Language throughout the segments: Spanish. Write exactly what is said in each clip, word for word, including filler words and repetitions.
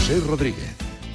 José Rodríguez.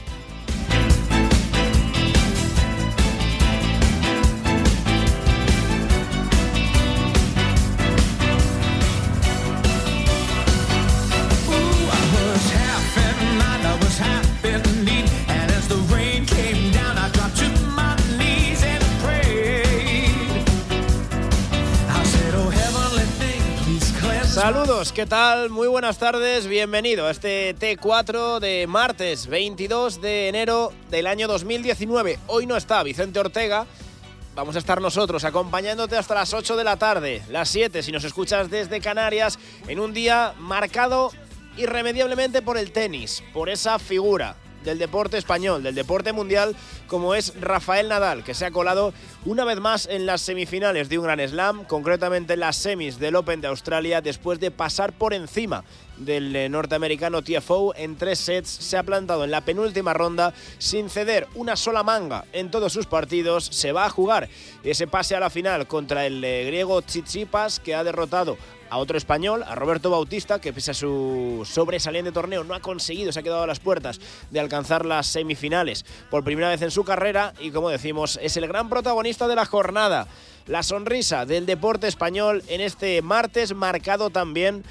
Saludos, ¿qué tal? Muy buenas tardes, bienvenido a este T cuatro de martes veintidós de enero del año dos mil diecinueve. Hoy no está Vicente Ortega, vamos a estar nosotros acompañándote hasta las ocho de la tarde, las siete si nos escuchas desde Canarias, en un día marcado irremediablemente por el tenis, por esa figura del deporte español, del deporte mundial, como es Rafael Nadal, que se ha colado una vez más en las semifinales de un Grand Slam, concretamente en las semis del Open de Australia, después de pasar por encima del norteamericano T F O en tres sets. Se ha plantado en la penúltima ronda sin ceder una sola manga en todos sus partidos. Se va a jugar ese pase a la final contra el eh, griego Tsitsipas, que ha derrotado a otro español, a Roberto Bautista, que pese a su sobresaliente torneo no ha conseguido, se ha quedado a las puertas de alcanzar las semifinales por primera vez en su carrera y, como decimos, es el gran protagonista de la jornada. La sonrisa del deporte español en este martes, marcado también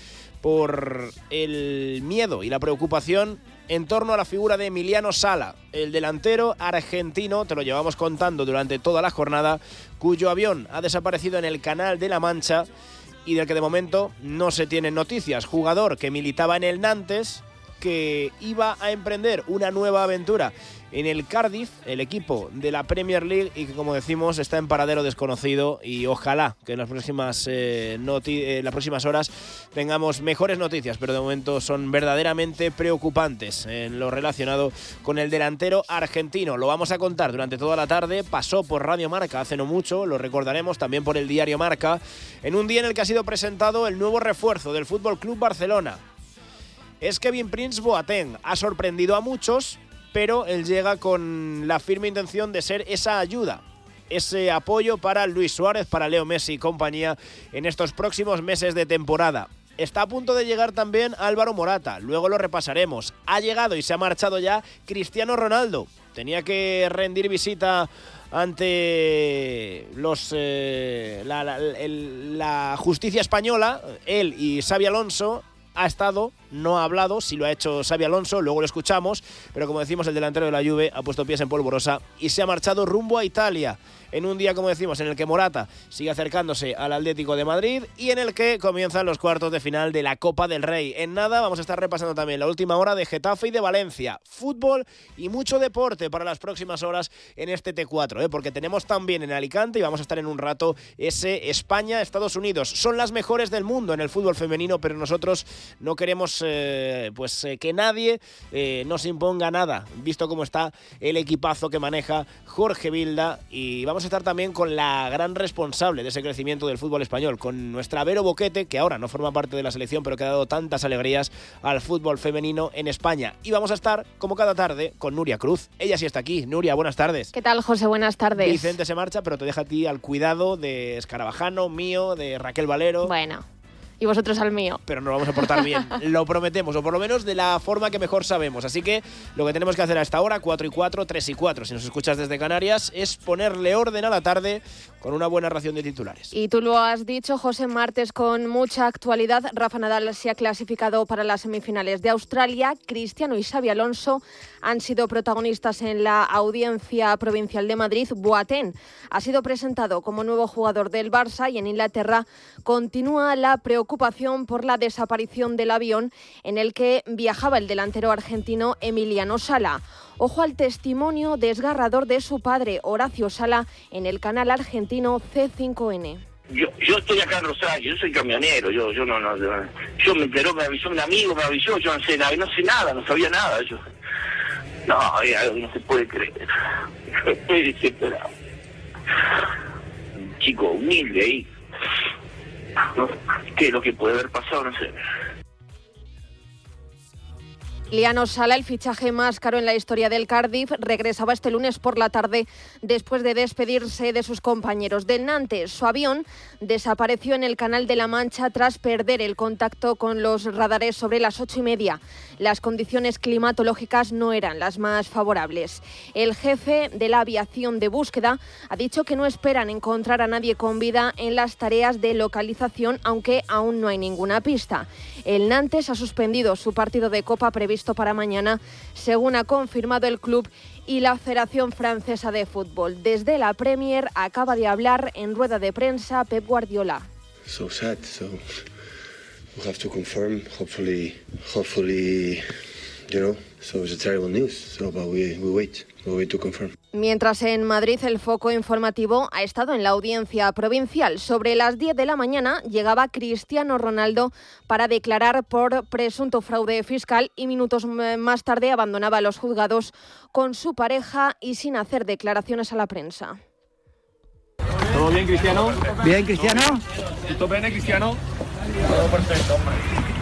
por el miedo y la preocupación en torno a la figura de Emiliano Sala, el delantero argentino, te lo llevamos contando durante toda la jornada, cuyo avión ha desaparecido en el Canal de la Mancha y del que de momento no se tienen noticias. Jugador que militaba en el Nantes, que iba a emprender una nueva aventura en el Cardiff, el equipo de la Premier League, y que, como decimos, está en paradero desconocido, y ojalá que en las próximas, eh, noti- eh, las próximas horas tengamos mejores noticias, pero de momento son verdaderamente preocupantes en lo relacionado con el delantero argentino. Lo vamos a contar durante toda la tarde. Pasó por Radio Marca hace no mucho, lo recordaremos también por el diario Marca, en un día en el que ha sido presentado el nuevo refuerzo del F C Barcelona. Es Kevin Prince Boateng. Ha sorprendido a muchos, pero él llega con la firme intención de ser esa ayuda, ese apoyo para Luis Suárez, para Leo Messi y compañía en estos próximos meses de temporada. Está a punto de llegar también Álvaro Morata, luego lo repasaremos. Ha llegado y se ha marchado ya Cristiano Ronaldo. Tenía que rendir visita ante los eh, la, la, el, la justicia española. Él y Xabi Alonso. Ha estado, no ha hablado, sí lo ha hecho Xabi Alonso, luego lo escuchamos, pero como decimos, el delantero de la Juve ha puesto pies en polvorosa y se ha marchado rumbo a Italia, en un día, como decimos, en el que Morata sigue acercándose al Atlético de Madrid y en el que comienzan los cuartos de final de la Copa del Rey. En nada vamos a estar repasando también la última hora de Getafe y de Valencia, fútbol y mucho deporte para las próximas horas en este T cuatro, ¿eh? Porque tenemos también en Alicante, y vamos a estar en un rato, ese España-Estados Unidos. Son las mejores del mundo en el fútbol femenino, pero nosotros no queremos eh, pues eh, que nadie eh, nos imponga nada, visto cómo está el equipazo que maneja Jorge Vilda, y vamos a estar también con la gran responsable de ese crecimiento del fútbol español, con nuestra Vero Boquete, que ahora no forma parte de la selección, pero que ha dado tantas alegrías al fútbol femenino en España. Y vamos a estar, como cada tarde, con Nuria Cruz. Ella sí está aquí. Nuria, buenas tardes. ¿Qué tal, José? Buenas tardes. Vicente se marcha, pero te deja a ti al cuidado de Escarabajano, mío, de Raquel Valero. Bueno, y vosotros al mío. Pero nos vamos a portar bien, lo prometemos, o por lo menos de la forma que mejor sabemos. Así que lo que tenemos que hacer a esta hora, cuatro y cuatro, tres y cuatro, si nos escuchas desde Canarias, es ponerle orden a la tarde con una buena ración de titulares. Y tú lo has dicho, José, martes con mucha actualidad. Rafa Nadal se ha clasificado para las semifinales de Australia. Cristiano y Xabi Alonso han sido protagonistas en la Audiencia Provincial de Madrid. Boateng ha sido presentado como nuevo jugador del Barça, y en Inglaterra continúa la preocupación por la desaparición del avión en el que viajaba el delantero argentino Emiliano Sala. Ojo al testimonio desgarrador de su padre, Horacio Sala, en el canal argentino C cinco N. Yo, yo estoy acá en Rosario, yo soy camionero, yo yo no, no, yo, yo me enteró, me avisó un amigo, me avisó, yo no sé nada, no sé nada, no sabía nada, yo, no, hay algo que no se puede creer, estoy desesperado, un chico humilde ahí, ¿no? ¿Qué es lo que puede haber pasado? No sé. Liano Sala, el fichaje más caro en la historia del Cardiff, regresaba este lunes por la tarde después de despedirse de sus compañeros del Nantes. Su avión desapareció en el Canal de la Mancha tras perder el contacto con los radares sobre las ocho y media. Las condiciones climatológicas no eran las más favorables. El jefe de la aviación de búsqueda ha dicho que no esperan encontrar a nadie con vida en las tareas de localización, aunque aún no hay ninguna pista. El Nantes ha suspendido su partido de Copa previsto para mañana, según ha confirmado el club y la Federación Francesa de Fútbol. Desde la Premier acaba de hablar en rueda de prensa Pep Guardiola. So sad, so we'll have to confirm. Hopefully, hopefully, you know. So it's a terrible news. So, but we we wait, we wait to confirm. Mientras en Madrid el foco informativo ha estado en la audiencia provincial. Sobre las diez de la mañana llegaba Cristiano Ronaldo para declarar por presunto fraude fiscal y minutos más tarde abandonaba los juzgados con su pareja y sin hacer declaraciones a la prensa. ¿Todo bien, Cristiano? Bien, Cristiano. ¿Todo bien, Cristiano? Todo perfecto, hombre.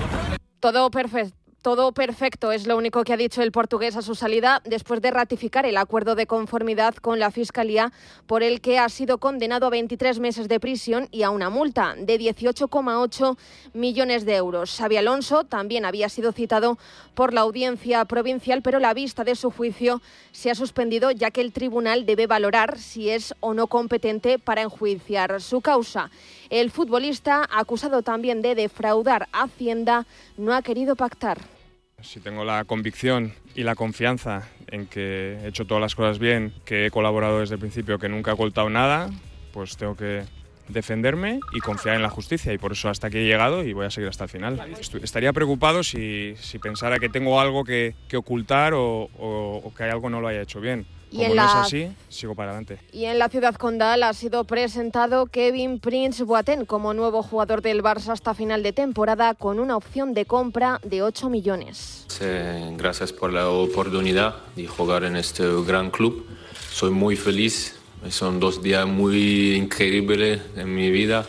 Todo perfecto. Todo perfecto es lo único que ha dicho el portugués a su salida después de ratificar el acuerdo de conformidad con la Fiscalía por el que ha sido condenado a veintitrés meses de prisión y a una multa de dieciocho coma ocho millones de euros. Xabi Alonso también había sido citado por la audiencia provincial, pero la vista de su juicio se ha suspendido ya que el tribunal debe valorar si es o no competente para enjuiciar su causa. El futbolista, acusado también de defraudar a Hacienda, no ha querido pactar. Si tengo la convicción y la confianza en que he hecho todas las cosas bien, que he colaborado desde el principio, que nunca he ocultado nada, pues tengo que defenderme y confiar en la justicia, y por eso hasta aquí he llegado y voy a seguir hasta el final. Estaría preocupado si, si pensara que tengo algo que, que ocultar o, o, o que algo no lo haya hecho bien. Como no la... es así, sigo para adelante. Y en la ciudad condal ha sido presentado Kevin Prince Boateng como nuevo jugador del Barça hasta final de temporada, con una opción de compra de ocho millones. Eh, gracias por la oportunidad de jugar en este gran club. Soy muy feliz. Son dos días muy increíbles en mi vida.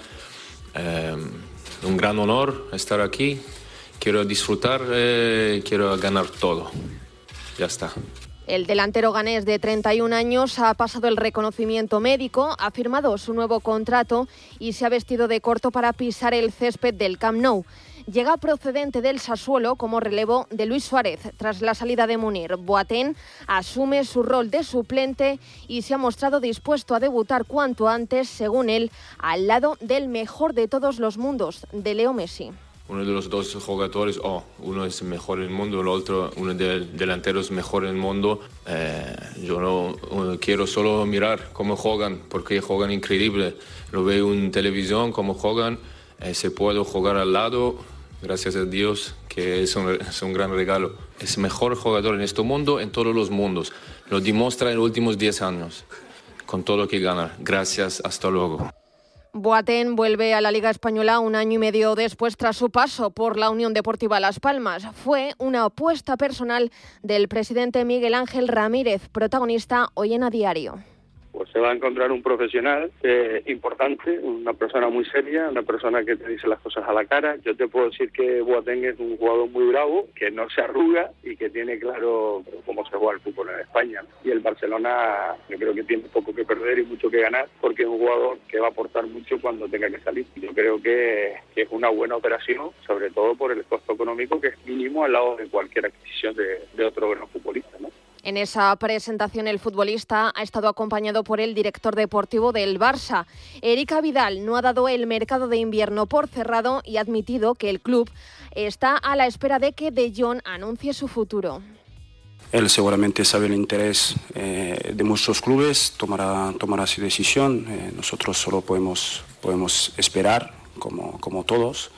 Eh, un gran honor estar aquí. Quiero disfrutar, eh, quiero ganar todo. Ya está. El delantero ganés de treinta y un años ha pasado el reconocimiento médico, ha firmado su nuevo contrato y se ha vestido de corto para pisar el césped del Camp Nou. Llega procedente del Sassuolo como relevo de Luis Suárez tras la salida de Munir. Boateng asume su rol de suplente y se ha mostrado dispuesto a debutar cuanto antes, según él, al lado del mejor de todos los mundos, de Leo Messi. Uno de los dos jugadores, oh, uno es mejor en el mundo, el otro, uno de los delanteros mejor en el mundo. Eh, yo no uh, quiero solo mirar cómo juegan, porque juegan increíble. Lo veo en televisión, cómo juegan, eh, se puede jugar al lado, gracias a Dios, que es un, es un gran regalo. Es el mejor jugador en este mundo, en todos los mundos. Lo demuestra en los últimos diez años, con todo lo que gana. Gracias, hasta luego. Boateng vuelve a la Liga Española un año y medio después tras su paso por la Unión Deportiva Las Palmas. Fue una apuesta personal del presidente Miguel Ángel Ramírez, protagonista hoy en A Diario. Pues se va a encontrar un profesional eh, importante, una persona muy seria, una persona que te dice las cosas a la cara. Yo te puedo decir que Boateng es un jugador muy bravo, que no se arruga y que tiene claro cómo se juega el fútbol en España. Y el Barcelona, yo creo que tiene poco que perder y mucho que ganar, porque es un jugador que va a aportar mucho cuando tenga que salir. Yo creo que, que es una buena operación, sobre todo por el costo económico, que es mínimo al lado de cualquier adquisición de, de otro gran futbolista, ¿no? En esa presentación el futbolista ha estado acompañado por el director deportivo del Barça. Erika Vidal no ha dado el mercado de invierno por cerrado y ha admitido que el club está a la espera de que De Jong anuncie su futuro. Él seguramente sabe el interés eh, de muchos clubes, tomará, tomará su decisión. Eh, nosotros solo podemos, podemos esperar, como, como todos.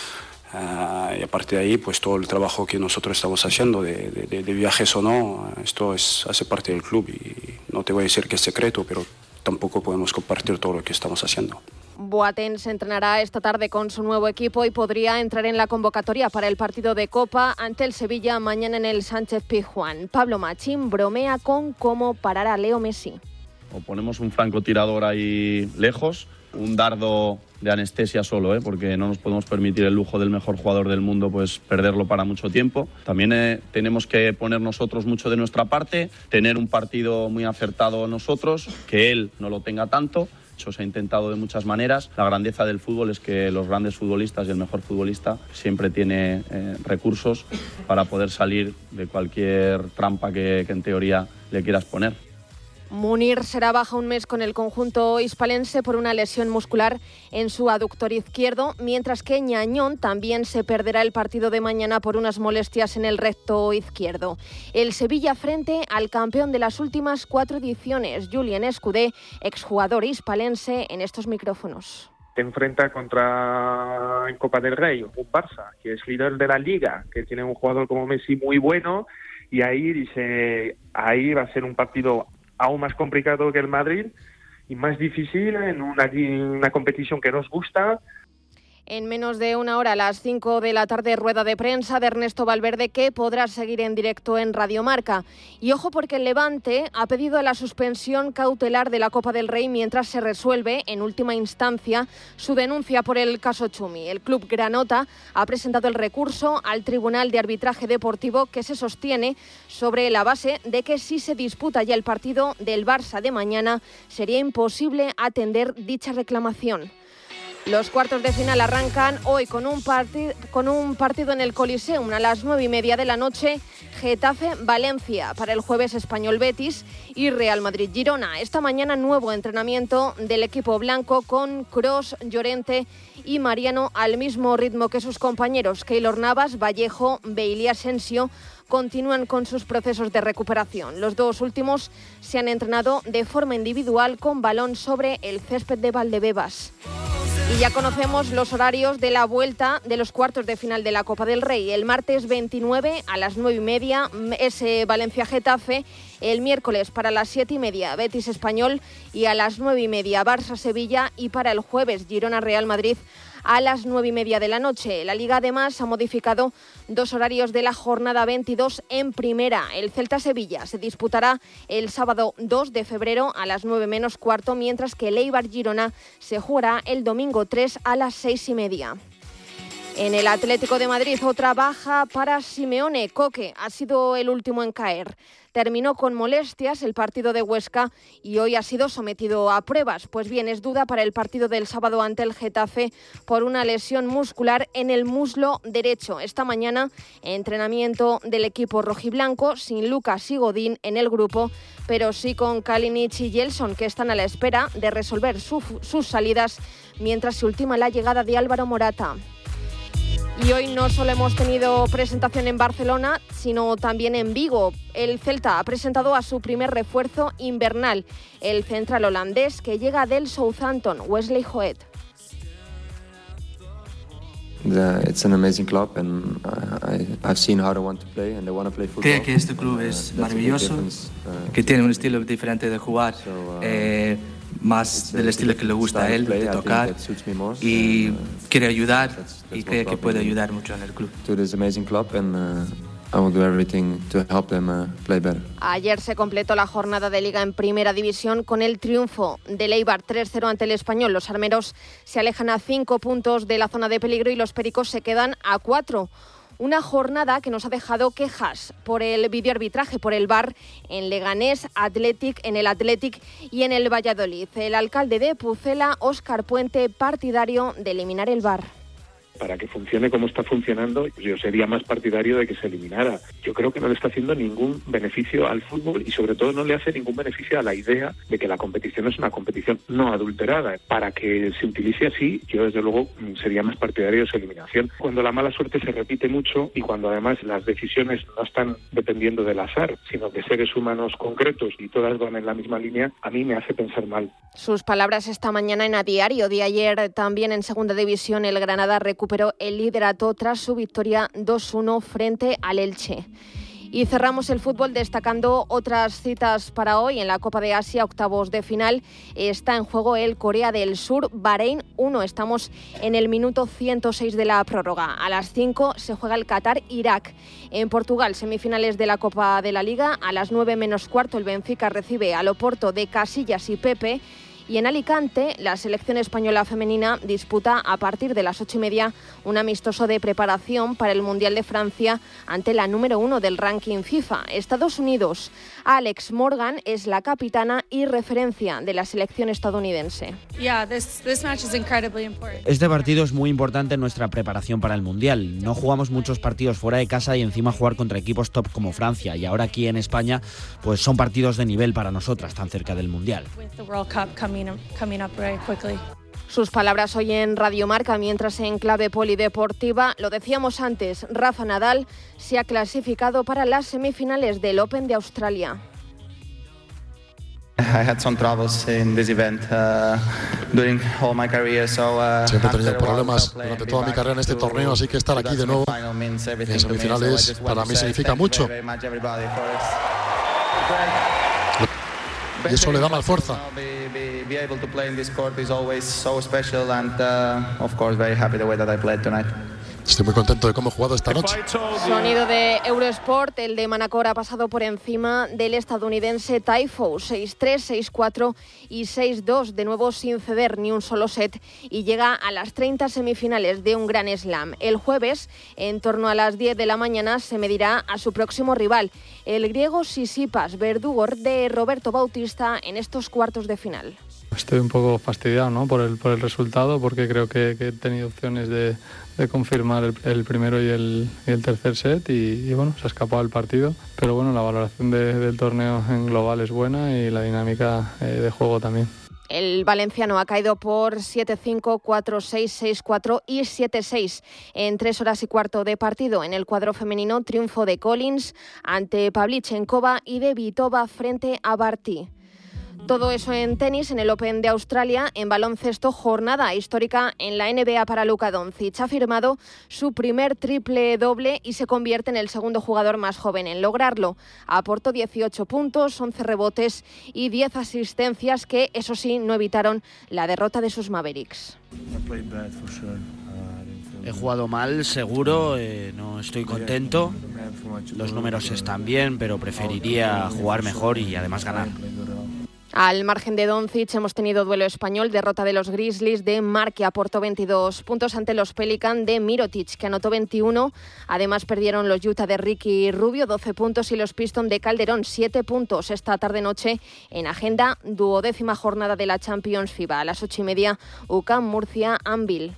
Uh, y a partir de ahí, pues todo el trabajo que nosotros estamos haciendo, de, de, de viajes o no, esto es, hace parte del club y no te voy a decir que es secreto, pero tampoco podemos compartir todo lo que estamos haciendo. Boateng se entrenará esta tarde con su nuevo equipo y podría entrar en la convocatoria para el partido de Copa ante el Sevilla mañana en el Sánchez Pizjuán. Pablo Machín bromea con cómo parar a Leo Messi. O ponemos un francotirador ahí lejos, un dardo de anestesia solo, ¿eh? Porque no nos podemos permitir el lujo del mejor jugador del mundo, pues perderlo para mucho tiempo. También eh, tenemos que poner nosotros mucho de nuestra parte, tener un partido muy acertado nosotros, que él no lo tenga tanto. Se ha intentado de muchas maneras. La grandeza del fútbol es que los grandes futbolistas y el mejor futbolista siempre tiene eh, recursos para poder salir de cualquier trampa que, que en teoría le quieras poner. Munir será baja un mes con el conjunto hispalense por una lesión muscular en su aductor izquierdo, mientras que Ñañón también se perderá el partido de mañana por unas molestias en el recto izquierdo. El Sevilla frente al campeón de las últimas cuatro ediciones, Julien Escudé, exjugador hispalense, en estos micrófonos. Se enfrenta contra en Copa del Rey un Barça, que es líder de la Liga, que tiene un jugador como Messi muy bueno, y ahí dice, ahí va a ser un partido aún más complicado que el Madrid y más difícil en una, una competición que nos gusta. En menos de una hora, a las cinco de la tarde, rueda de prensa de Ernesto Valverde, que podrá seguir en directo en Radio Marca. Y ojo, porque el Levante ha pedido la suspensión cautelar de la Copa del Rey mientras se resuelve, en última instancia, su denuncia por el caso Chumi. El club granota ha presentado el recurso al Tribunal de Arbitraje Deportivo, que se sostiene sobre la base de que si se disputa ya el partido del Barça de mañana, sería imposible atender dicha reclamación. Los cuartos de final arrancan hoy con un, parti- con un partido en el Coliseum a las nueve y media de la noche, Getafe-Valencia, para el jueves Español-Betis y Real Madrid-Girona. Esta mañana nuevo entrenamiento del equipo blanco con Kroos, Llorente y Mariano al mismo ritmo que sus compañeros Keylor Navas, Vallejo, Bale y Asensio continúan con sus procesos de recuperación. Los dos últimos se han entrenado de forma individual con balón sobre el césped de Valdebebas. Y ya conocemos los horarios de la vuelta de los cuartos de final de la Copa del Rey. El martes veintinueve a las nueve y media es Valencia-Getafe. El miércoles para las siete y media Betis-Español y a las nueve y media Barça-Sevilla. Y para el jueves Girona-Real Madrid a las nueve y media de la noche. La Liga además ha modificado dos horarios de la jornada veintidós en primera. El Celta-Sevilla se disputará el sábado dos de febrero a las nueve menos cuarto, mientras que el Eibar-Girona se jugará el domingo tres a las seis y media. En el Atlético de Madrid, otra baja para Simeone. Coque ha sido el último en caer. Terminó con molestias el partido de Huesca y hoy ha sido sometido a pruebas. Pues bien, es duda para el partido del sábado ante el Getafe por una lesión muscular en el muslo derecho. Esta mañana, entrenamiento del equipo rojiblanco sin Lucas y Godín en el grupo, pero sí con Kalinic y Gelson, que están a la espera de resolver su, sus salidas mientras se ultima la llegada de Álvaro Morata. Y hoy no solo hemos tenido presentación en Barcelona, sino también en Vigo. El Celta ha presentado a su primer refuerzo invernal, el central holandés que llega del Southampton, Wesley Hoed. Creo que este club es maravilloso, que tiene un estilo diferente de jugar, eh, más del estilo que le gusta a él, de tocar, y quiere ayudar y cree que puede ayudar mucho en el club. Ayer se completó la jornada de Liga en Primera División con el triunfo del Eibar tres cero ante el Español. Los armeros se alejan a cinco puntos de la zona de peligro y los pericos se quedan a cuatro. Una jornada que nos ha dejado quejas por el videoarbitraje, por el V A R en Leganés, Athletic, en el Athletic y en el Valladolid. El alcalde de Pucela, Óscar Puente, partidario de eliminar el V A R. Para que funcione como está funcionando, yo sería más partidario de que se eliminara. Yo creo que no le está haciendo ningún beneficio al fútbol y sobre todo no le hace ningún beneficio a la idea de que la competición es una competición no adulterada. Para que se utilice así, yo desde luego sería más partidario de su eliminación. Cuando la mala suerte se repite mucho y cuando además las decisiones no están dependiendo del azar, sino de seres humanos concretos y todas van en la misma línea, a mí me hace pensar mal. Sus palabras esta mañana en A Diario. De ayer también en Segunda División el Granada recuperó recuperó el liderato tras su victoria dos uno frente al Elche. Y cerramos el fútbol destacando otras citas para hoy. En la Copa de Asia, octavos de final, está en juego el Corea del Sur, Bahrein uno. Estamos en el minuto ciento seis de la prórroga. A las cinco se juega el Qatar-Irak. En Portugal, semifinales de la Copa de la Liga. A las nueve menos cuarto el Benfica recibe al Oporto de Casillas y Pepe. Y en Alicante, la selección española femenina disputa a partir de las ocho y media un amistoso de preparación para el Mundial de Francia ante la número uno del ranking FIFA, Estados Unidos. Alex Morgan es la capitana y referencia de la selección estadounidense. Este partido es muy importante en nuestra preparación para el Mundial. No jugamos muchos partidos fuera de casa y encima jugar contra equipos top como Francia. Y ahora aquí en España, pues son partidos de nivel para nosotras, tan cerca del Mundial. Sus palabras hoy en Radio Marca, mientras en clave polideportiva, lo decíamos antes, Rafa Nadal se ha clasificado para las semifinales del Open de Australia. Siempre he tenido problemas durante toda mi carrera en este torneo, así que estar aquí de nuevo en semifinales para mí significa mucho. Y eso le da más fuerza. Estoy muy contento de cómo he jugado esta noche. Sonido de Eurosport, el de Manacor ha pasado por encima del estadounidense Tiafoe, seis tres, seis cuatro y seis dos, de nuevo sin ceder ni un solo set, y llega a las treinta semifinales de un Grand Slam. El jueves, en torno a las diez de la mañana, se medirá a su próximo rival, el griego Tsitsipas, verdugo de Roberto Bautista en estos cuartos de final. Estoy un poco fastidiado, ¿no?, por el, por el resultado, porque creo que, que he tenido opciones de, de confirmar el, el primero y el, y el tercer set y, y bueno, se ha escapado el partido. Pero bueno, la valoración de, del torneo en global es buena y la dinámica eh, de juego también. El valenciano ha caído por siete cinco, cuatro seis, seis cuatro y siete seis en tres horas y cuarto de partido. En el cuadro femenino, triunfo de Collins ante Pavlyuchenkova y de Vitova frente a Barty. Todo eso en tenis, en el Open de Australia. En baloncesto, jornada histórica en la N B A para Luka Doncic. Ha firmado su primer triple doble y se convierte en el segundo jugador más joven en lograrlo. Aportó dieciocho puntos, once rebotes y diez asistencias que, eso sí, no evitaron la derrota de sus Mavericks. He jugado mal, seguro, eh, no estoy contento. Los números están bien, pero preferiría jugar mejor y además ganar. Al margen de Doncic hemos tenido duelo español, derrota de los Grizzlies de Marc, que aportó veintidós puntos ante los Pelicans de Mirotic, que anotó veintiuno. Además perdieron los Utah de Ricky Rubio, doce puntos, y los Pistons de Calderón, siete puntos. Esta tarde-noche en agenda, duodécima jornada de la Champions FIBA. A las ocho y media, U C A M Murcia Anvil.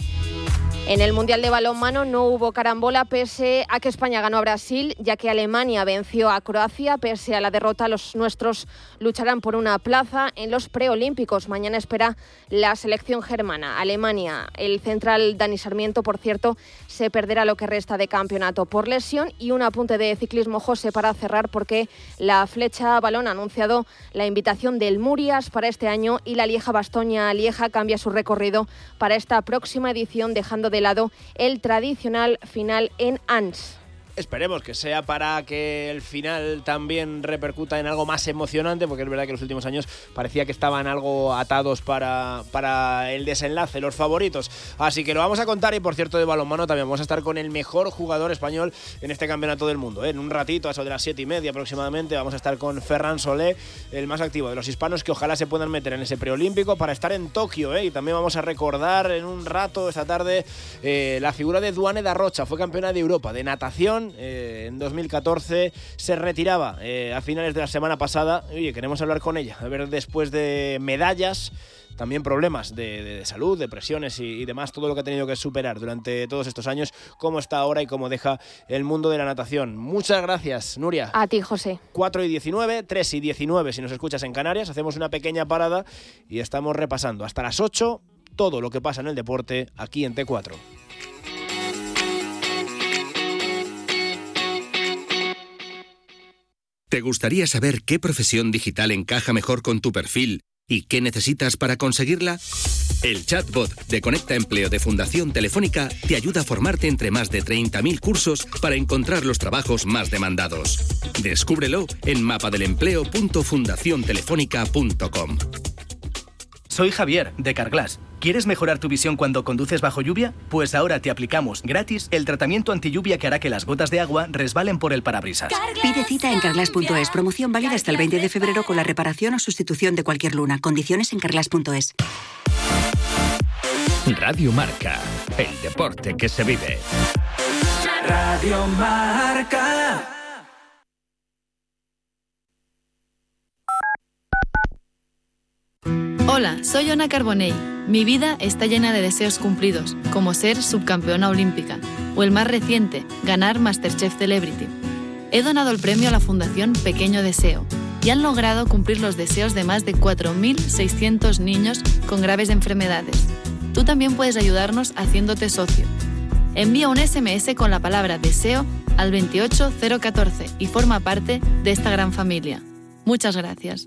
En el Mundial de Balonmano no hubo carambola pese a que España ganó a Brasil, ya que Alemania venció a Croacia. Pese a la derrota, los nuestros lucharán por una plaza en los preolímpicos. Mañana espera la selección germana. Alemania, el central Dani Sarmiento, por cierto, se perderá lo que resta de campeonato por lesión. Y un apunte de ciclismo, José, para cerrar, porque la Flecha Balón ha anunciado la invitación del Murias para este año y la Lieja-Bastoña-Lieja cambia su recorrido para esta próxima edición, dejando de lado el tradicional final en Ans. Esperemos que sea para que el final también repercuta en algo más emocionante, porque es verdad que en los últimos años parecía que estaban algo atados para, para el desenlace, los favoritos. Así que lo vamos a contar. Y por cierto, de balonmano también vamos a estar con el mejor jugador español en este campeonato del mundo, ¿eh? En un ratito, a eso de las siete y media aproximadamente, vamos a estar con Ferran Solé, el más activo de los hispanos, que ojalá se puedan meter en ese preolímpico para estar en Tokio, ¿eh? Y también vamos a recordar en un rato, esta tarde, eh, la figura de Duane Darrocha. Fue campeona de Europa de natación Eh, en dos mil catorce, se retiraba eh, a finales de la semana pasada. Oye, queremos hablar con ella, a ver, después de medallas, también problemas de, de, de salud, depresiones y, y demás, todo lo que ha tenido que superar durante todos estos años, cómo está ahora y cómo deja el mundo de la natación. Muchas gracias, Nuria. A ti, José. cuatro y diecinueve, tres y diecinueve si nos escuchas en Canarias. Hacemos una pequeña parada y estamos repasando hasta las ocho todo lo que pasa en el deporte aquí en T cuatro. ¿Te gustaría saber qué profesión digital encaja mejor con tu perfil y qué necesitas para conseguirla? El chatbot de Conecta Empleo de Fundación Telefónica te ayuda a formarte entre más de treinta mil cursos para encontrar los trabajos más demandados. Descúbrelo en mapadelempleo punto fundación telefónica punto com. Soy Javier, de Carglass. ¿Quieres mejorar tu visión cuando conduces bajo lluvia? Pues ahora te aplicamos gratis el tratamiento antilluvia que hará que las gotas de agua resbalen por el parabrisas. Pide cita en carglass punto es. Promoción válida hasta el veinte de febrero con la reparación o sustitución de cualquier luna. Condiciones en carglass punto es. Radio Marca, el deporte que se vive. Radio Marca. Hola, soy Ona Carbonell. Mi vida está llena de deseos cumplidos, como ser subcampeona olímpica, o el más reciente, ganar MasterChef Celebrity. He donado el premio a la Fundación Pequeño Deseo, y han logrado cumplir los deseos de más de cuatro mil seiscientos niños con graves enfermedades. Tú también puedes ayudarnos haciéndote socio. Envía un ese eme ese con la palabra deseo al veintiocho cero catorce y forma parte de esta gran familia. Muchas gracias.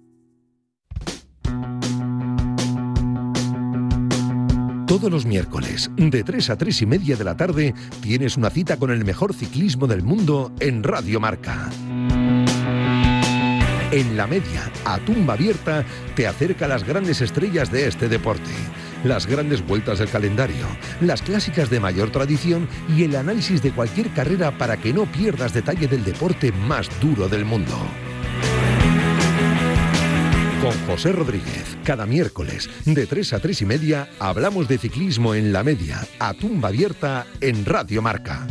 Todos los miércoles, de tres a tres y media de la tarde, tienes una cita con el mejor ciclismo del mundo en Radio Marca. En la media, a tumba abierta, te acerca a las grandes estrellas de este deporte, las grandes vueltas del calendario, las clásicas de mayor tradición y el análisis de cualquier carrera para que no pierdas detalle del deporte más duro del mundo. Con José Rodríguez, cada miércoles, de tres a tres y media, hablamos de ciclismo en la media, a tumba abierta, en Radio Marca.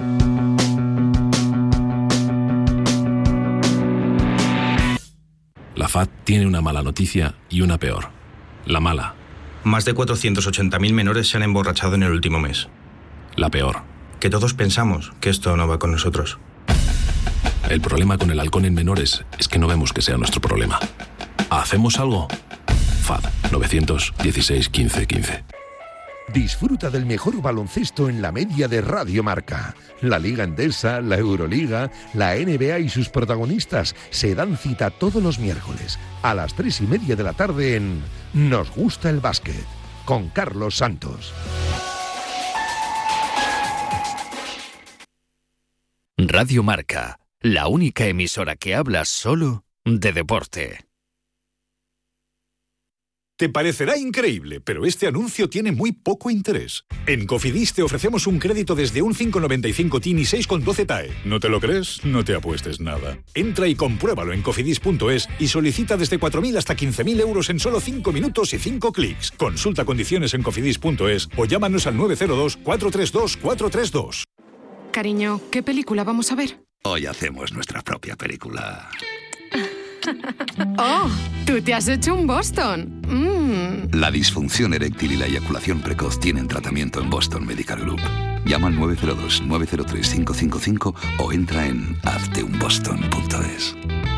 La F A D tiene una mala noticia y una peor. La mala. Más de cuatrocientos ochenta mil menores se han emborrachado en el último mes. La peor. Que todos pensamos que esto no va con nosotros. El problema con el alcohol en menores es que no vemos que sea nuestro problema. ¿Hacemos algo? F A D nueve uno seis, quince, quince. Disfruta del mejor baloncesto en la media de Radio Marca. La Liga Endesa, la Euroliga, la N B A y sus protagonistas se dan cita todos los miércoles a las tres y media de la tarde en Nos gusta el básquet, con Carlos Santos. Radio Marca, la única emisora que habla solo de deporte. Te parecerá increíble, pero este anuncio tiene muy poco interés. En Cofidis te ofrecemos un crédito desde un cinco coma noventa y cinco T I N y seis coma doce T A E. ¿No te lo crees? No te apuestes nada. Entra y compruébalo en cofidis punto es y solicita desde cuatro mil hasta quince mil euros en solo cinco minutos y cinco clics. Consulta condiciones en cofidis punto es o llámanos al nueve cero dos, cuatro tres dos, cuatro tres dos. Cariño, ¿qué película vamos a ver? Hoy hacemos nuestra propia película. ¡Oh! ¡Tú te has hecho un Boston! Mm. La disfunción eréctil y la eyaculación precoz tienen tratamiento en Boston Medical Group. Llama al nueve cero dos, nueve cero tres, cinco cinco cinco o entra en hazte un boston punto es.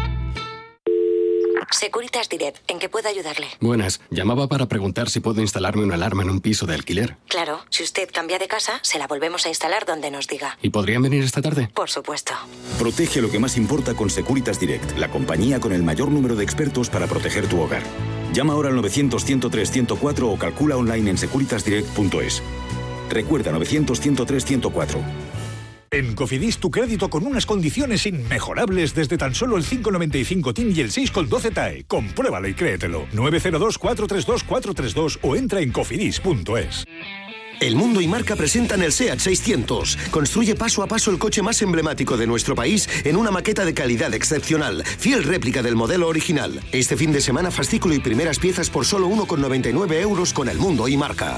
Securitas Direct, ¿en qué puedo ayudarle? Buenas, llamaba para preguntar si puedo instalarme una alarma en un piso de alquiler. Claro, si usted cambia de casa, se la volvemos a instalar donde nos diga. ¿Y podrían venir esta tarde? Por supuesto. Protege lo que más importa con Securitas Direct, la compañía con el mayor número de expertos para proteger tu hogar. Llama ahora al novecientos, ciento tres, ciento cuatro o calcula online en securitas direct punto es. Recuerda novecientos, ciento tres, ciento cuatro. En Cofidis tu crédito con unas condiciones inmejorables desde tan solo el cinco coma noventa y cinco T I N y el seis coma doce T A E. Compruébalo y créetelo. nueve cero dos, cuatro tres dos, cuatro tres dos o entra en cofidis punto es. El Mundo y Marca presentan el SEAT seiscientos. Construye paso a paso el coche más emblemático de nuestro país en una maqueta de calidad excepcional, fiel réplica del modelo original. Este fin de semana fascículo y primeras piezas por solo uno coma noventa y nueve euros con El Mundo y Marca.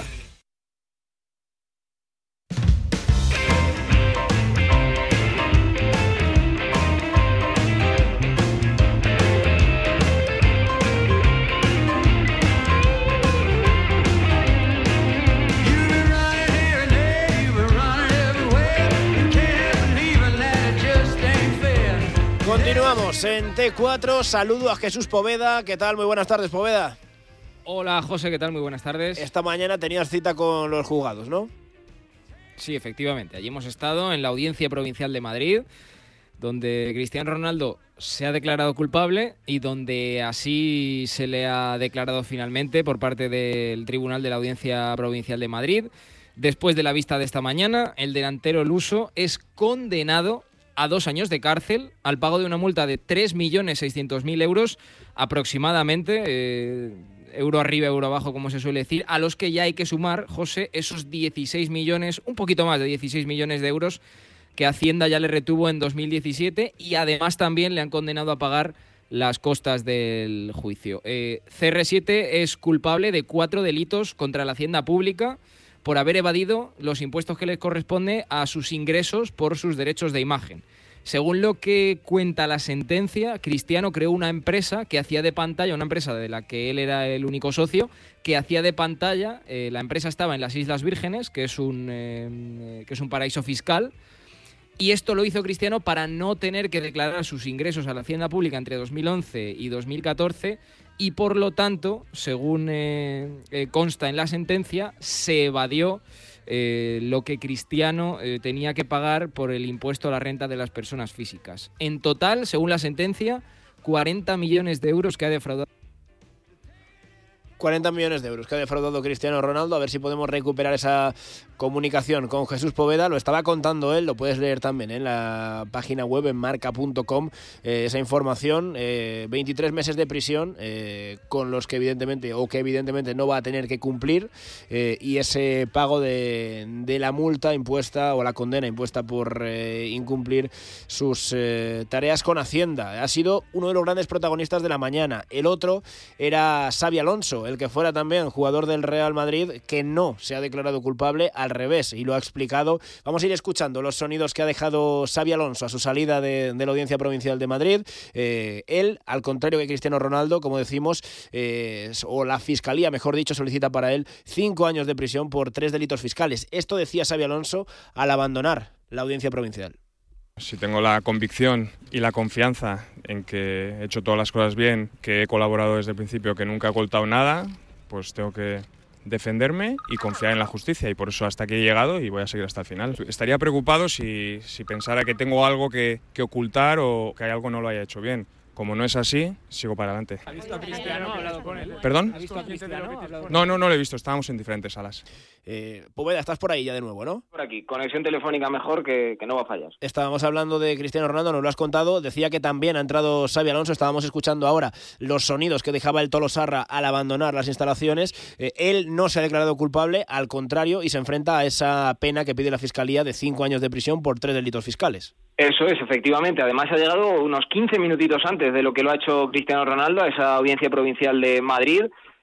Continuamos en T cuatro, saludo a Jesús Poveda. ¿Qué tal? Muy buenas tardes, Poveda. Hola, José, ¿qué tal? Muy buenas tardes. Esta mañana tenías cita con los juzgados, ¿no? Sí, efectivamente. Allí hemos estado en la Audiencia Provincial de Madrid, donde Cristiano Ronaldo se ha declarado culpable y donde así se le ha declarado finalmente por parte del Tribunal de la Audiencia Provincial de Madrid. Después de la vista de esta mañana, el delantero luso es condenado a dos años de cárcel, al pago de una multa de tres millones seiscientos mil euros aproximadamente. Eh, euro arriba, euro abajo, como se suele decir, a los que ya hay que sumar, José, esos dieciséis millones, un poquito más de dieciséis millones de euros que Hacienda ya le retuvo en dos mil diecisiete y además también le han condenado a pagar las costas del juicio. Eh, C R siete es culpable de cuatro delitos contra la hacienda pública por haber evadido los impuestos que les corresponde a sus ingresos por sus derechos de imagen. Según lo que cuenta la sentencia, Cristiano creó una empresa que hacía de pantalla, una empresa de la que él era el único socio, que hacía de pantalla, eh, la empresa estaba en las Islas Vírgenes, que es un, eh, que es un paraíso fiscal, y esto lo hizo Cristiano para no tener que declarar sus ingresos a la hacienda pública entre dos mil once y dos mil catorce y por lo tanto, según eh, eh, consta en la sentencia, se evadió eh, lo que Cristiano eh, tenía que pagar por el impuesto a la renta de las personas físicas. En total, según la sentencia, cuarenta millones de euros que ha defraudado. cuarenta millones de euros que ha defraudado Cristiano Ronaldo. A ver si podemos recuperar esa comunicación con Jesús Poveda. Lo estaba contando él, lo puedes leer también en la página web en marca punto com, eh, esa información. eh, veintitrés meses de prisión eh, con los que evidentemente o que evidentemente no va a tener que cumplir eh, y ese pago de, de la multa impuesta o la condena impuesta por eh, incumplir sus eh, tareas con Hacienda. Ha sido uno de los grandes protagonistas de la mañana. El otro era Xabi Alonso, el que fuera también jugador del Real Madrid, que no se ha declarado culpable, al revés, y lo ha explicado. Vamos a ir escuchando los sonidos que ha dejado Xabi Alonso a su salida de, de la Audiencia Provincial de Madrid. Eh, él, al contrario que Cristiano Ronaldo, como decimos, eh, o la Fiscalía, mejor dicho, solicita para él cinco años de prisión por tres delitos fiscales. Esto decía Xabi Alonso al abandonar la Audiencia Provincial. Si tengo la convicción y la confianza en que he hecho todas las cosas bien, que he colaborado desde el principio, que nunca he ocultado nada, pues tengo que defenderme y confiar en la justicia, y por eso hasta aquí he llegado y voy a seguir hasta el final. Estaría preocupado si, si pensara que tengo algo que, que ocultar o que hay algo que no lo haya hecho bien. Como no es así, sigo para adelante. ¿Ha visto a Cristiano? ¿Ha hablado con él? ¿Perdón? ¿Ha visto a Cristiano? No, no, no lo he visto. Estábamos en diferentes salas. Eh, Poveda, estás por ahí ya de nuevo, ¿no? Por aquí, conexión telefónica mejor que, que no va a fallar. Estábamos hablando de Cristiano Ronaldo, nos lo has contado. Decía que también ha entrado Xabi Alonso. Estábamos escuchando ahora los sonidos que dejaba el Tolosarra al abandonar las instalaciones. Eh, él no se ha declarado culpable, al contrario, y se enfrenta a esa pena que pide la Fiscalía de cinco años de prisión por tres delitos fiscales. Eso es, efectivamente. Además ha llegado unos quince minutitos antes de lo que lo ha hecho Cristiano Ronaldo a esa Audiencia Provincial de Madrid.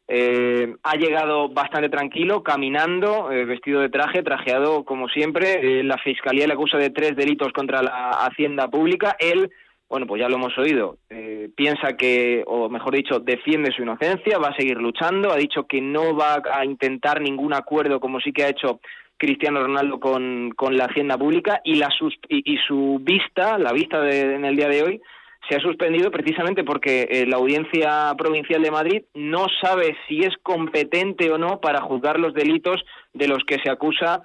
Eh, ha llegado bastante tranquilo, caminando, eh, vestido de traje, trajeado como siempre. Eh, la Fiscalía le acusa de tres delitos contra la Hacienda Pública. Él, bueno, pues ya lo hemos oído, eh, piensa que, o mejor dicho, defiende su inocencia, va a seguir luchando. Ha dicho que no va a intentar ningún acuerdo como sí que ha hecho Cristiano Ronaldo con, con la Hacienda Pública, y la sus, y, y su vista, la vista de, en el día de hoy, se ha suspendido precisamente porque eh, la Audiencia Provincial de Madrid no sabe si es competente o no para juzgar los delitos de los que se acusa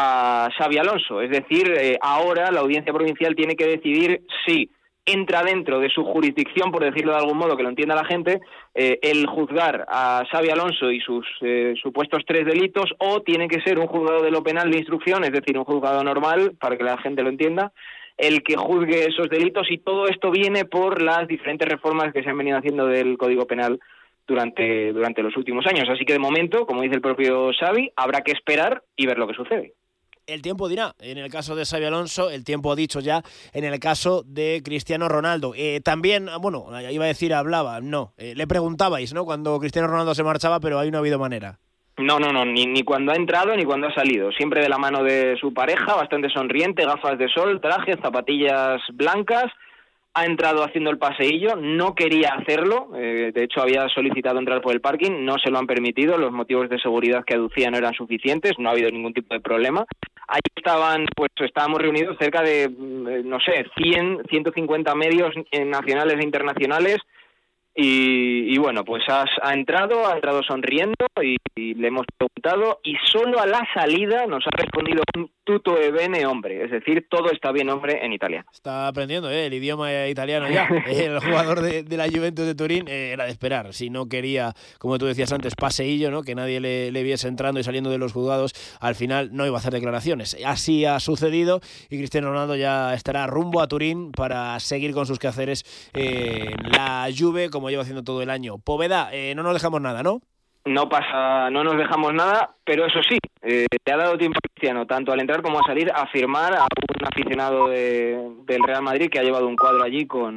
a Xabi Alonso. Es decir, eh, ahora la Audiencia Provincial tiene que decidir si entra dentro de su jurisdicción, por decirlo de algún modo que lo entienda la gente, eh, el juzgar a Xabi Alonso y sus eh, supuestos tres delitos, o tiene que ser un juzgado de lo penal de instrucción, es decir, un juzgado normal, para que la gente lo entienda, el que juzgue esos delitos, y todo esto viene por las diferentes reformas que se han venido haciendo del Código Penal durante, durante los últimos años. Así que de momento, como dice el propio Xavi, habrá que esperar y ver lo que sucede. El tiempo dirá, en el caso de Xabi Alonso, el tiempo ha dicho ya en el caso de Cristiano Ronaldo. Eh, también, bueno, iba a decir hablaba, no, eh, le preguntabais, ¿no?, cuando Cristiano Ronaldo se marchaba, pero ahí no ha habido manera. No, no, no, ni, ni cuando ha entrado ni cuando ha salido. Siempre de la mano de su pareja, bastante sonriente, gafas de sol, traje, zapatillas blancas. Ha entrado haciendo el paseillo, no quería hacerlo, eh, de hecho había solicitado entrar por el parking, no se lo han permitido, los motivos de seguridad que aducía no eran suficientes, no ha habido ningún tipo de problema. Ahí estaban, pues estábamos reunidos cerca de, no sé, cien, ciento cincuenta medios nacionales e internacionales, y, y bueno, pues has, ha entrado, ha entrado sonriendo y, y le hemos preguntado, y solo a la salida nos ha respondido un tutto e bene, hombre, es decir, todo está bien, hombre, en Italia. Está aprendiendo ¿eh? el idioma italiano ya. El jugador de, de la Juventus de Turín eh, era de esperar, si no quería, como tú decías antes, paseillo, ¿no?, que nadie le, le viese entrando y saliendo de los juzgados, al final no iba a hacer declaraciones. Así ha sucedido, y Cristiano Ronaldo ya estará rumbo a Turín para seguir con sus quehaceres eh, en la Juve, como lleva haciendo todo el año. Poveda, eh, no nos dejamos nada, ¿no? no pasa, no nos dejamos nada, pero eso sí, eh, le ha dado tiempo a Cristiano, tanto al entrar como a salir, a firmar a un aficionado de, del Real Madrid que ha llevado un cuadro allí con